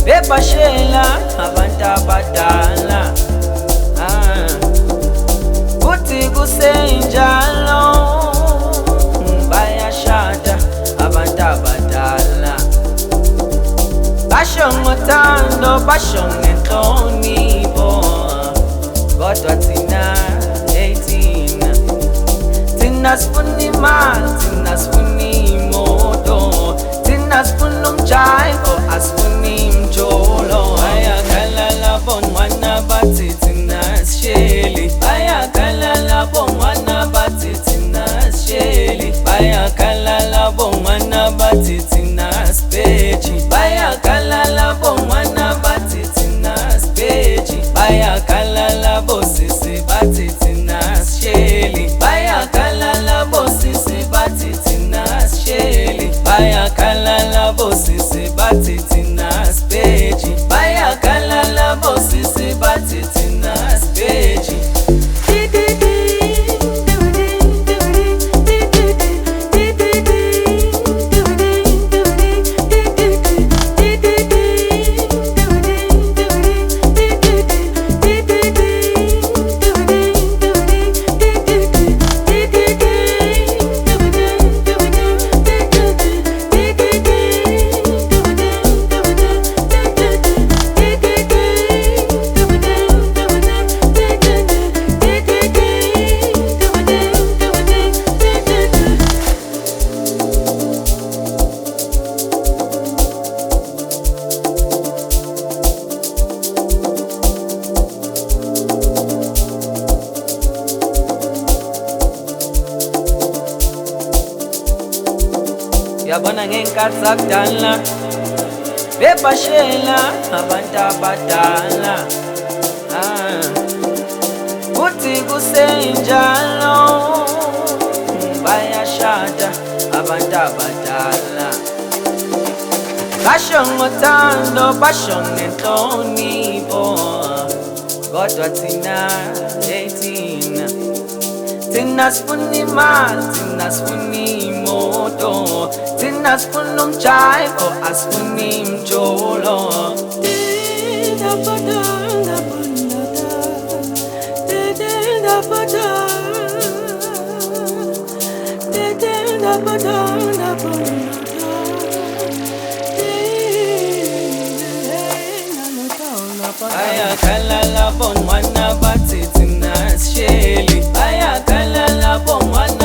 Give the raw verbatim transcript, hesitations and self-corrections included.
bebashela abantu abadala. Ah, kuthi kusenjalo bayashada abantu abadala. Basho ngothando, basho ngenhlonipho, kodwa thina hey thina thina sifuna imali, thina sifuna imoto, thina sifuna umjayivo, asifuni imjolo. Bayakhala labo ngwana bathi thina sisheli, bayakhala labo ngwana bathi thina sisheli, bayakhala labo ngwana bathi thina sipeji, bayakhala labo ngwana bathi thina sipeji, bayakhala labo sisi bathi thina sisheli, bayakhala labo sisi bathi thina sisheli, bayakhala labo sisi bathi thina sipeji, bayakhala labo sisi bathi thina sipeji. Yabona ngenkathi zakudala bebashela abantu abadala. Ah, kuthi kusenjalo bayashada abantu abadala. Basho ngothando, basho ngenhlonipho, kodwa thina hey thina thina sifuna imali, thina sifuna imoto, thina sifuna umjayivo, asifuni imjolo. Bayakhala labo ngwana bathi thina sisheli, bayakhala labo ngwana